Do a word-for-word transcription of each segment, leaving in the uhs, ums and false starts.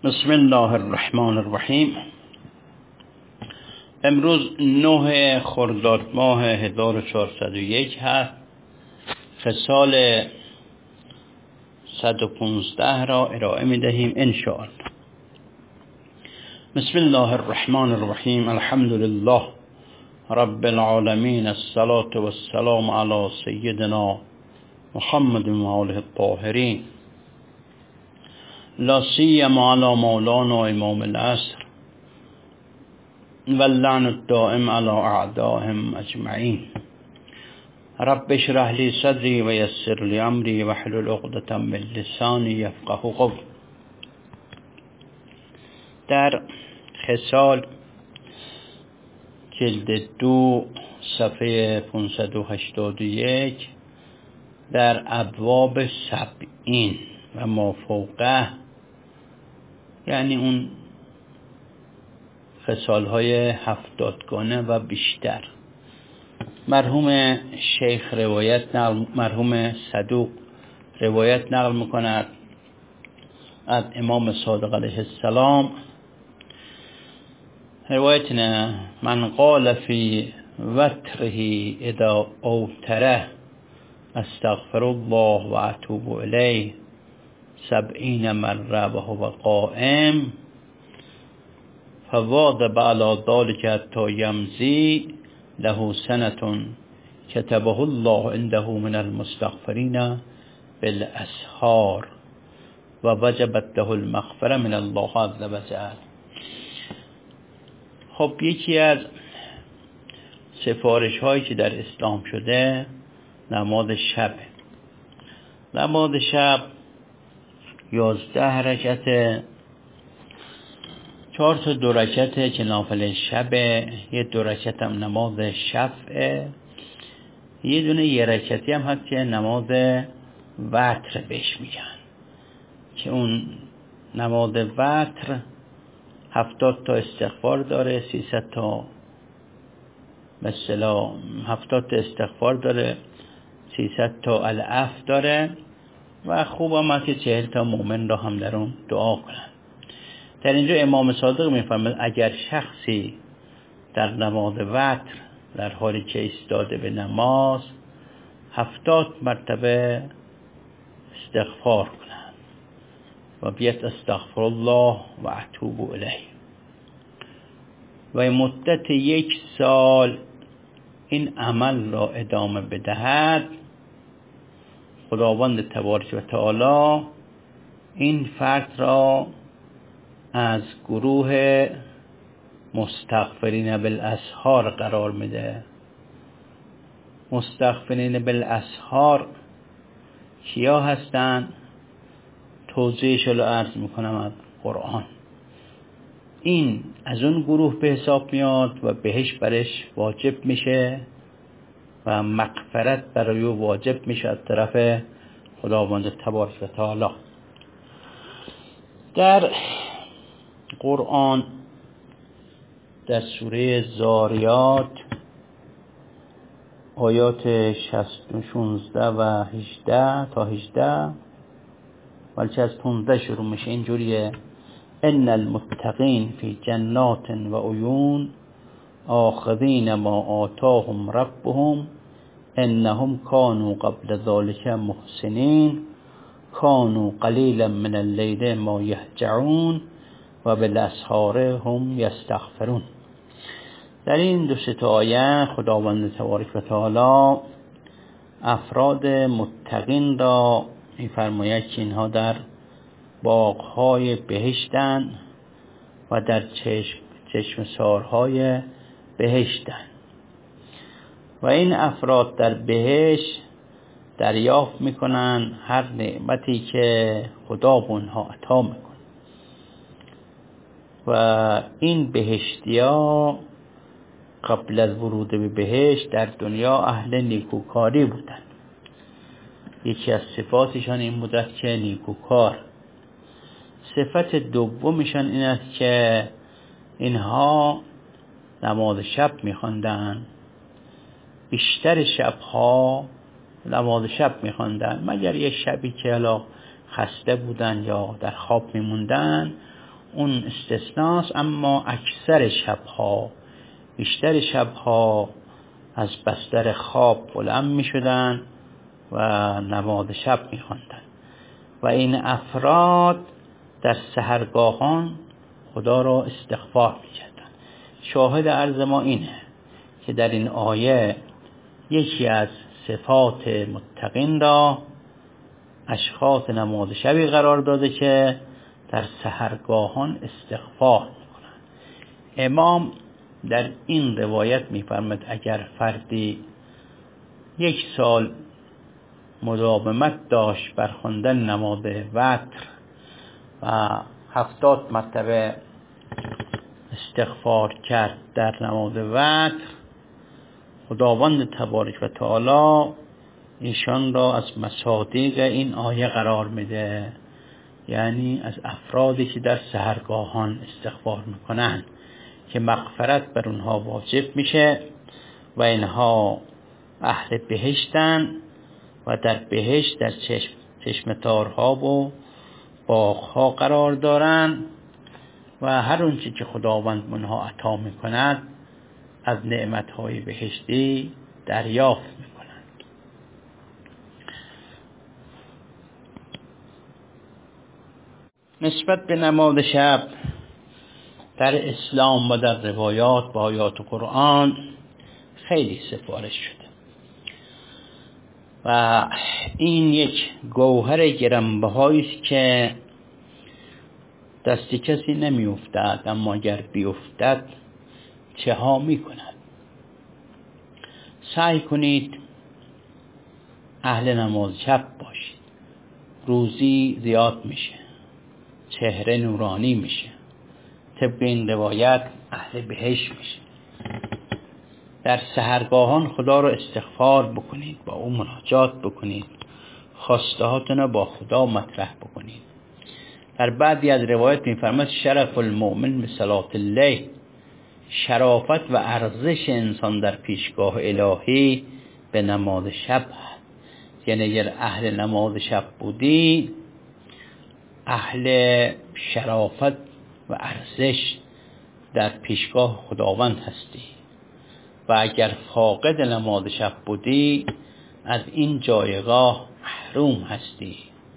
بسم الله الرحمن الرحیم. امروز نه خرداد ماه هزار و چهارصد و یک هست. خصال صد و پانزده را ارائه می دهیم انشاءالله. بسم الله الرحمن الرحیم. الحمد لله رب العالمین، الصلاة والسلام علی سیدنا محمد و آله الطاهرین، لا سیما علی مولانا امام العصر واللعن الدائم علی اعدائهم اجمعین. رب اشرح لی صدری و یسر لی امری واحلل عقدة من لسانی یفقهوا قولی. در خصال جلد دو صفحه پانصد و هشتاد و یک در ابواب سبعین و ما فوقه، یعنی اون خصال های هفتادگانه و بیشتر، مرحوم شیخ روایت نقل مرحوم صدوق روایت نقل میکند از امام صادق علیه السلام. روایت نه من قال فی وتره اذا اوتره استغفر الله و اتوب الیه سبعین مره و هو قائم فواظب علی ذلک حتی یمضی له سنة كتبه الله عنده من المستغفرین بالاسحار و وجبت له المغفرة من الله عز وجل. خب یکی از سفارش هایی که در اسلام شده نماز شب. نماز شب یازده رکعت، چهار تا دو رکعت که نافله شبه، یه دو رکعت هم نماز شفعه، یه دونه یه رکعتی هم هست که نماز وتر بهش میگن، که اون نماز وتر هفتاد تا استغفار داره، سیصد تا مثلا هفتاد تا استغفار داره، سیصد تا العفو داره و خوب هم هست که چهل تا مؤمن را هم در اون دعا کنن. در اینجا امام صادق میفرماید اگر شخصی در نماز وتر در حالی که ایستاده به نماز هفتاد مرتبه استغفار کنند و بیت استغفر الله و اتوب الیه و مدت یک سال این عمل را ادامه بدهد، خداوند تبارک و تعالی این فرد را از گروه مستغفرین بالاسحار قرار میده. مستغفرین بالاسحار کیا هستن؟ توضیحش رو عرض میکنم از قرآن. این از اون گروه به حساب میاد و بهش برش واجب میشه و مغفرت برای او واجب میشه از طرف خداوند تبارک و تعالی. در قرآن در سوره زاریات آیات شانزده و هجده تا هجده، بلکه از پانزده شروع میشه، اینجوریه: ان المتقین فی جنات و عیون آخذین ما آتاهم ربهم انهم كانوا قبل ذلك محسنین كانوا قلیلا من اللیل ما یهجعون و بالاسحار هم یستغفرون. در این دو سه آیه خداوند تبارک و تعالی افراد متقین را می‌فرماید که اینها در باغ‌های بهشتن و در چشم چشمسارهای بهشتن و این افراد در بهشت دریافت میکنن هر نعمتی که خدا به اونها عطا میکنه و این بهشتیا قبل از ورود به بهشت در دنیا اهل نیکوکاری بودن. یکی از صفاتشان این بوده که نیکوکار. صفت دومشان این است که اینها نماز شب میخواندن، بیشتر شبها نماز شب میخواندن، مگر یه شبی که حالا خسته بودن یا در خواب میموندن، اون استثناست، اما اکثر شبها، بیشتر شبها از بستر خواب بلند می شدن و نماز شب می خواندن و این افراد در سحرگاهان خدا را استغفار می کردن. شاهد عرض ما اینه که در این آیه یکی از صفات متقین را اشخاص نماز شبی قرار داده که در سحرگاهان استغفار میکنند. امام در این روایت میفرماید اگر فردی یک سال مداومت داشت بر خواندن نماز وتر و هفتاد مرتبه استغفار کرد در نماز وتر، خداوند تبارک و تعالی ایشان را از مصادیق این آیه قرار میده، یعنی از افرادی که در سحرگاهان استغفار میکنن که مغفرت بر اونها واجب میشه و اینها اهل بهشتن و در بهشت در چشم چشمتارها و باغها قرار دارن و هر اونچه که خداوند اونها عطا میکند از نعمتهای بهشتی دریافت میکنند. نسبت به نماز شب در اسلام و در روایات و آیات قرآن خیلی سفارش شده و این یک گوهر گرانبهایی است که دست کسی نمی افتد، اما اگر بیفتد چه ها می کند. سعی کنید اهل نماز شب باشید، روزی زیاد میشه، چهره نورانی میشه، طبق این روایت اهل بهشت میشه. در سحرگاهان خدا رو استغفار بکنید، با او مناجات بکنید، خواسته هاتون رو با خدا مطرح بکنید. در بعضی از روایت میفرماید شرف المؤمن به صلات اللیل، شرافت و ارزش انسان در پیشگاه الهی به نماز شب هست. یعنی اگر اهل نماز شب بودی اهل شرافت و ارزش در پیشگاه خداوند هستی و اگر فاقد نماز شب بودی از این جایگاه محروم هستی.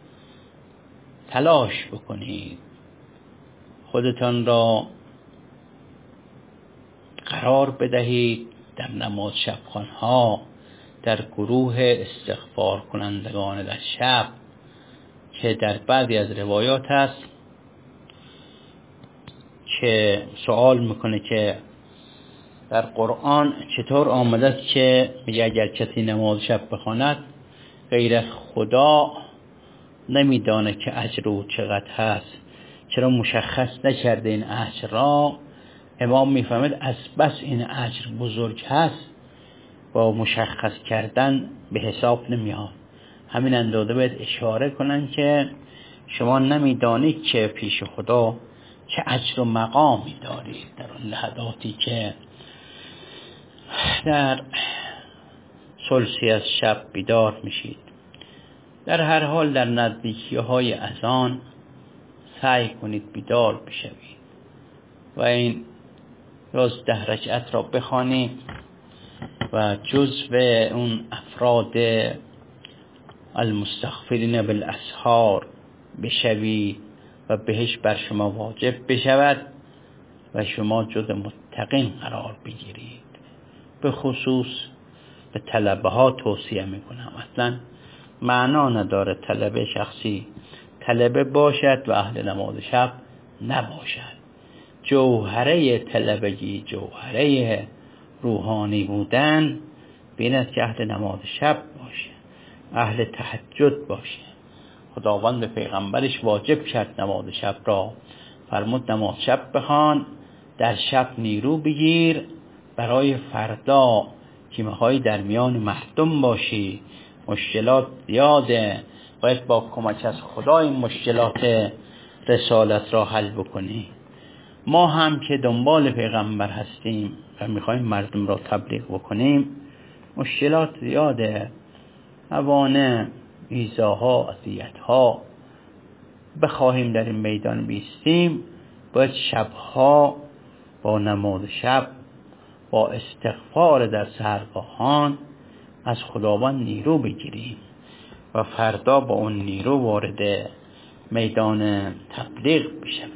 تلاش بکنید خودتان را قرار بدهید در نماز شبخوانها، در گروه استغفار کنندگان در شب، که در بعضی از روایات هست که سوال میکنه که در قرآن چطور آمده است که میگه اگر کسی نماز شب بخواند غیر از خدا نمیدانه که اجر او چقدر هست، چرا مشخص نکرده این اجر را؟ امام میفهمد از بس این اجر بزرگ هست با مشخص کردن به حساب نمیاد. همین اندازه باید اشاره کنن که شما نمیدانید که پیش خدا چه اجر و مقامی دارید در اون لحظاتی که در ثلثی از شب بیدار میشید. در هر حال در نزدیکی های اذان سعی کنید بیدار بشوید و این یازده رکعت را بخوانید و جزو اون افراد المستغفرین بالاسحار بشوید و بهش بر شما واجب بشود و شما جزو متقین قرار بگیرید. به خصوص به طلبه ها توصیه میکنم، اصلا معنا نداره طلبه شخصی طلبه باشد و اهل نماز شب نباشد. جوهره طلبگی، جوهره روحانی بودن بین است که اهل نماز شب باشه، اهل تهجد باشه. خداوند به پیغمبرش واجب کرد نماز شب را، فرمود نماز شب بخوان، در شب نیرو بگیر برای فردا که میخوای در میان مردم باشی، مشکلات زیاده، باید با کمک از خدا این مشکلات رسالت را حل بکنی. ما هم که دنبال پیغمبر هستیم و میخوایم مردم را تبلیغ بکنیم، مشکلات زیاده، موانع، ایذاها، اذیت‌ها. بخواهیم در این میدان بیستیم باید شبها با نماز شب، با استغفار در سحرگاهان از خداوند نیرو بگیریم و فردا با اون نیرو وارد میدان تبلیغ بشیم.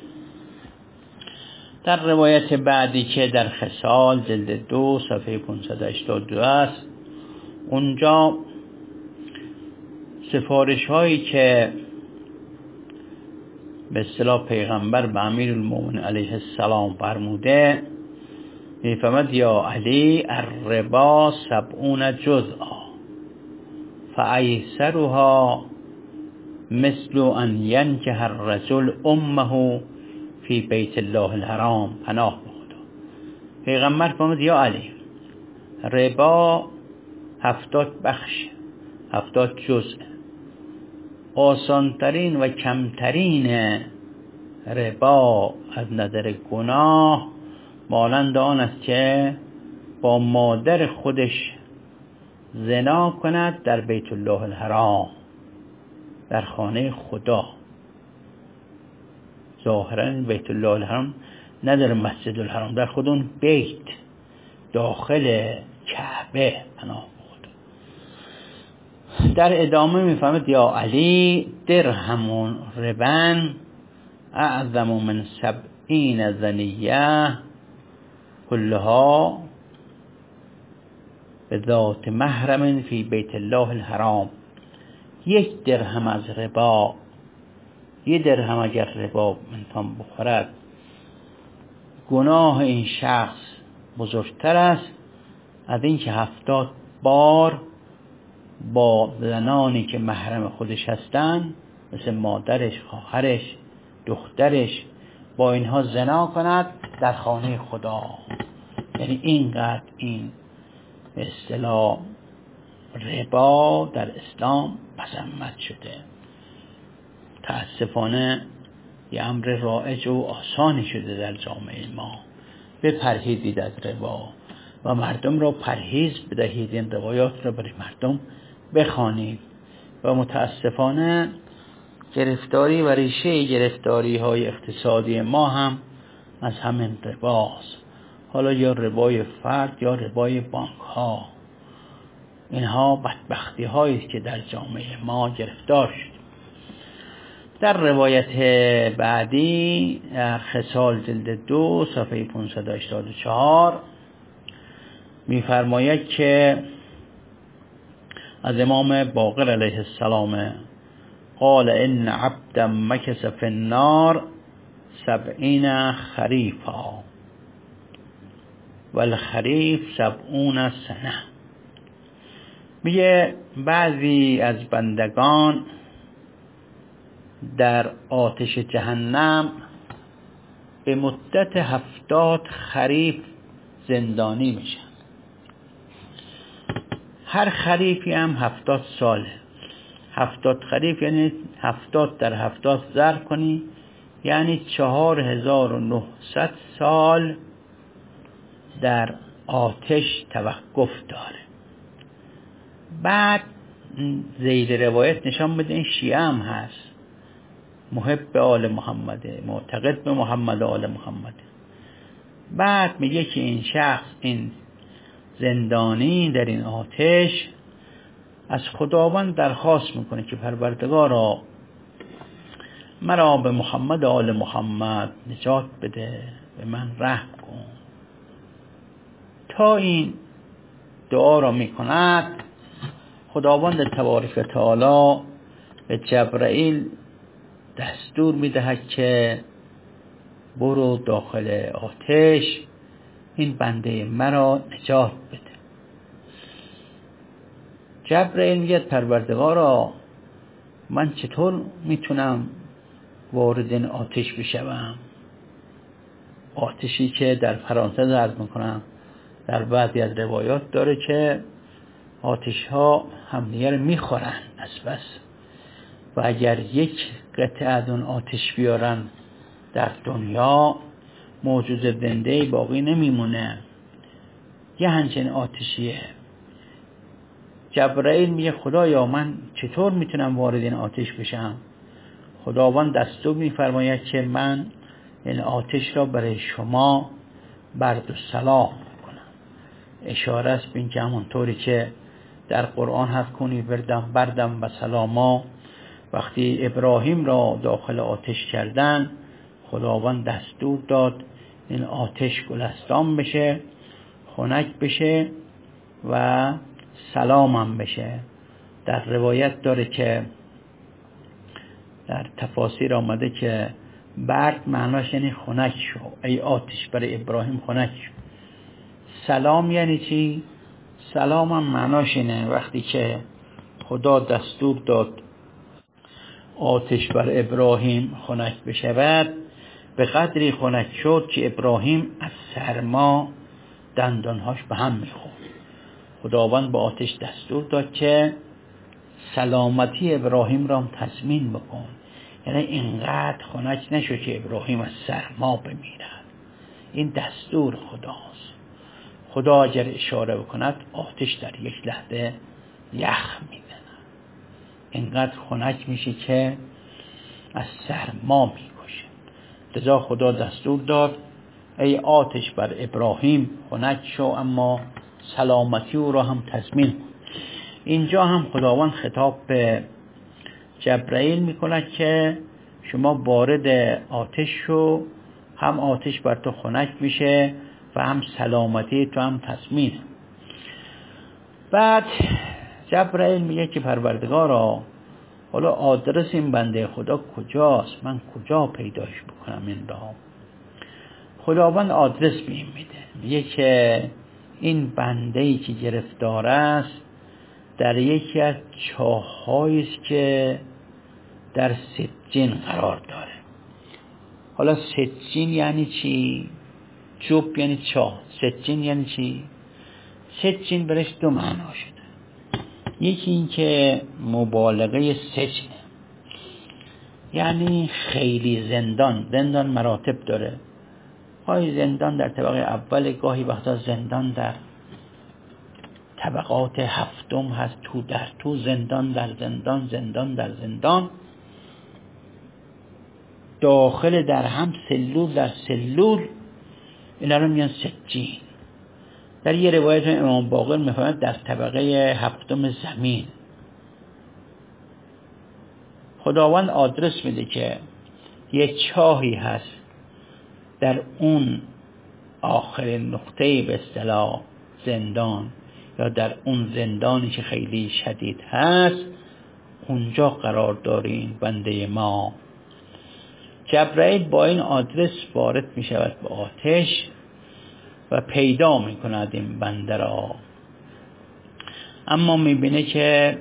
در روایت بعدی که در خصال جلد دو صفحه پانصد و هشتاد و دو است، اونجا سفارش هایی که به اصطلاح پیغمبر به امیرالمومنین علیه السلام فرموده، میفرماد یا علی الربا سبعون جزءا فایسرها مثل ان ینکح الرجل امه فی بیت الله الحرام. پناه به خدا. پیغمبر فرمود یا علی، ربا هفتاد بخش، هفتاد جزء. آسانترین و کمترین ربا از نظر گناه مانند آن است که با مادر خودش زنا کند در بیت الله الحرام، در خانه خدا. ظاهرا بیت الله الحرام نداره مسجد الحرام، در خود اون بیت داخل کعبه. پناه خدا. در ادامه میفهمد یا علی درهم ربن اعظم من سبعین زنیه کلها به ذات محرم فی بیت الله الحرام. یک درهم از ربا، یک درهم اگر ربا انسان بخورد، گناه این شخص بزرگتر است از این که هفتاد بار با زنانی که محرم خودش هستند، مثل مادرش، خواهرش، دخترش، با اینها زنا کند در خانه خدا. یعنی اینقدر این به اصطلاح ربا در اسلام مذمت شده. تأسفانه یه امر رایج و آسانی شده در جامعه ما. بپرهیزید از ربا و مردم را پرهیز بدهید، این روایات را برای مردم بخوانید. و متاسفانه گرفتاری و ریشه گرفتاری های اقتصادی ما هم از همین رباست. حالا یا ربای فرد یا ربای بانک ها. اینها بدبختی هایی است که در جامعه ما گرفتار شد. در روایت بعدی خصال جلد دو صفحه پانصد و هشتاد و چهار می‌فرماید که از امام باقر علیه السلام قال ان عبدا مکث فی النار سبعین خریفا والخریف سبعون سنه. میگه بعضی از بندگان در آتش جهنم به مدت هفتاد خریف زندانی میشن. هر خریفی هم هفتاد ساله. هفتاد خریف یعنی هفتاد در هفتاد ضرب کنی، یعنی چهار هزار و نهصد سال در آتش توقف داره. بعد ذیل روایت نشان بده این شیعه هم هست، محب آل محمده، معتقد به محمد و آل محمده. بعد میگه که این شخص، این زندانی در این آتش، از خداوند درخواست میکنه که پروردگارا مرا به محمد و آل محمد نجات بده، به من رحم کن. تا این دعا را میکند، خداوند تبارک و تعالی به جبرائیل دستور میدهد که برو داخل آتش، این بنده مرا نجات بده. جبرائیل میگه پروردگارا من چطور میتونم وارد این آتش بشوم؟ آتشی که در فرانسه عرض میکنم در بعضی از روایات داره که آتش ها همدیگر رو میخورن از بس، و اگر یک قطعه از اون آتش بیارن در دنیا، موجود زنده باقی نمیمونه. یه همچین آتشیه. جبرائیل میگه خدایا من چطور میتونم وارد این آتش بشم؟ خداوند دستور میفرماید که من این آتش را برای شما برد و سلام میکنم. اشاره است به اینکه همونطوری که در قرآن هست کنی بردم بردم و سلاما، وقتی ابراهیم را داخل آتش کردن خداوند دستور داد این آتش گلستان بشه، خنک بشه و سلام هم بشه. در روایت داره که در تفاسیر آمده که برد معناش یعنی خنک شو، ای آتش برای ابراهیم خنک شو. سلام یعنی چی؟ سلام هم معناش اینه وقتی که خدا دستور داد آتش بر ابراهیم خنک بشود، به قدری خنک شد که ابراهیم از سرما دندانهاش به هم میخورد. خداوند با آتش دستور داد که سلامتی ابراهیم را هم تضمین بکن، یعنی اینقدر خنک نشد که ابراهیم از سرما بمیرد. این دستور خداست. خدا اگر اشاره بکند آتش در یک لحظه یخ میزند، اینقدر خنک میشه که از سرما میکشه. لذا خدا دستور داد ای آتش بر ابراهیم خنک شو، اما سلامتی او را هم تضمین. اینجا هم خداوند خطاب به جبرائیل میکند که شما وارد آتش شو، هم آتش بر تو خنک میشه و هم سلامتی تو هم تضمین. بعد جبرائیل میگه که پروردگارا حالا آدرس این بنده خدا کجاست؟ من کجا پیداش بکنم این را؟ خداوند آدرس به این میده، میگه که این بنده‌ای که گرفتار است در یکی از چاه‌هایی است که در سجین قرار داره. حالا سجین یعنی چی؟ جوب یعنی چاه. سجین یعنی چی؟ سجین برش دو معنا شده. یکی این که مبالغه سجنه، یعنی خیلی زندان. زندان مراتب داره، گاهی زندان در طبقه اول، گاهی وقتا زندان در طبقات هفتم هست، تو در تو، زندان در زندان، زندان در زندان، داخل در هم، سلول در سلول. اینا رو میگن سجین. در یه روایت امام باقر میفرماید در طبقه هفتم زمین. خداوند آدرس میده که یه چاهی هست در اون آخرین نقطه به اصطلاح زندان، یا در اون زندانی که خیلی شدید هست، اونجا قرار دارین بنده ما. جبرائیل با این آدرس وارد می شود به آتش و پیدا می کند این بنده را. اما می بینه که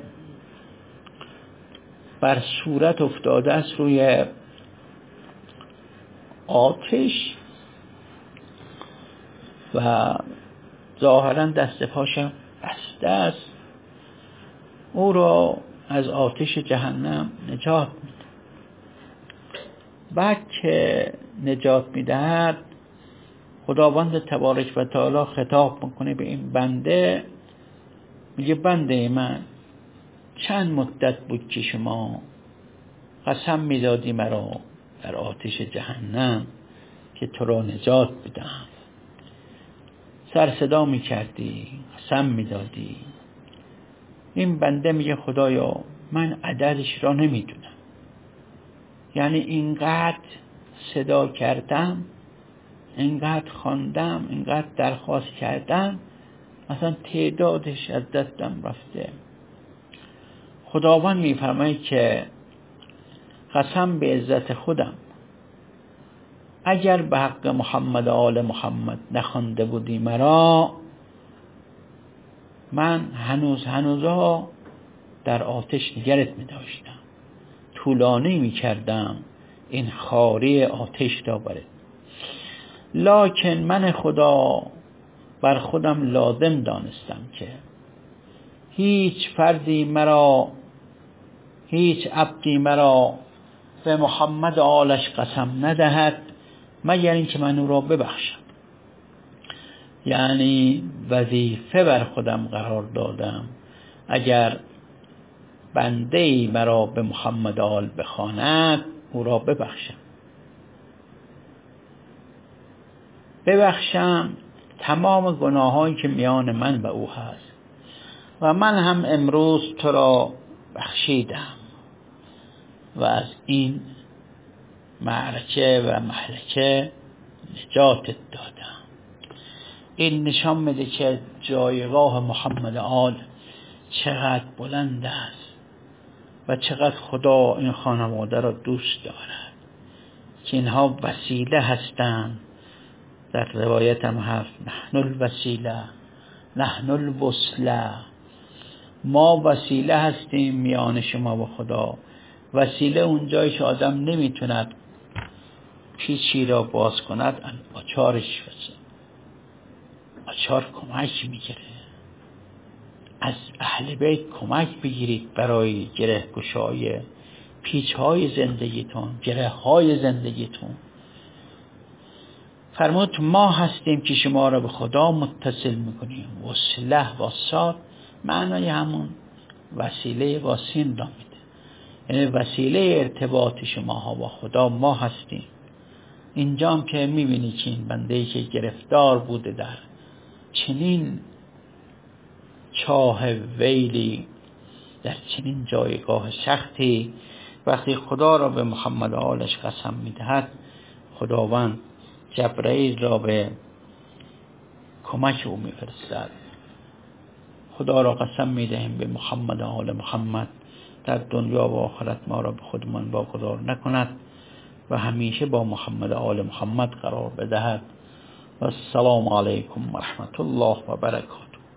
بر صورت افتاده است روی آتش و ظاهرا دست پاشم بسته است. او را از آتش جهنم نجات میده. بعد که نجات میدهد خداوند تبارک و تعالی خطاب میکنه به این بنده، میگه بنده من چند مدت بود که شما قسم میدادی مرا در آتش جهنم که تو را نجات بدم، سر صدا میکردی، قسم میدادی. این بنده میگه خدایا من عددش را نمیدونم، یعنی اینقدر صدا کردم، اینقدر خواندم، اینقدر درخواست کردم، مثلا تعدادش از دستم رفته. خداوند میفرماید که قسم به عزت خودم اگر به حق محمد و آل محمد نخوانده بودی مرا، من هنوز هنوزها در آتش نگرت می داشتم، طولانی می کردم این خاری آتش تا بره. لکن من خدا بر خودم لازم دانستم که هیچ فردی مرا، هیچ عبدی مرا به محمد آلش قسم ندهد مگر اینکه من او را ببخشم. یعنی وظیفه بر خودم قرار دادم اگر بنده‌ای مرا به محمد آل بخواند او را ببخشم. ببخشم تمام گناهایی که میان من و او هست و من هم امروز تو را بخشیدم و از این معرکه و مهلکه نجاتت دادم. این نشان میده که جایگاه محمد آل چقدر بلند است و چقدر خدا این خانواده را دوست دارد که اینها وسیله هستند. در روایت هم هست نحن الوسیله نحن الوصله، ما وسیله هستیم میان شما و خدا. وسیله اونجایی که آدم نمیتوند پیچی را باز کند آچارش وسیله آچار کمک میگیره. از اهل بیت کمک بگیرید برای گره گشای پیچ های زندگیتون، گره های زندگیتون. فرمود ما هستیم که شما را به خدا متصل میکنیم. وصله وصال معنای همون وسیله واسین را میده، یعنی وسیله ارتباط شما ها با خدا ما هستیم. اینجا هم که میبینی که این بندهی که گرفتار بوده در چنین چاه ویلی، در چنین جایگاه سختی، وقتی خدا را به محمد و آلش قسم میدهد، خداوند جبرائیل را به کمک او میفرستد. خدا را قسم میدهیم به محمد و آل محمد در دنیا و آخرت ما را به خودمان واگذار نکند و همیشه با محمد و آل محمد قرار بدهد. و السلام علیکم و رحمت الله و برکاته.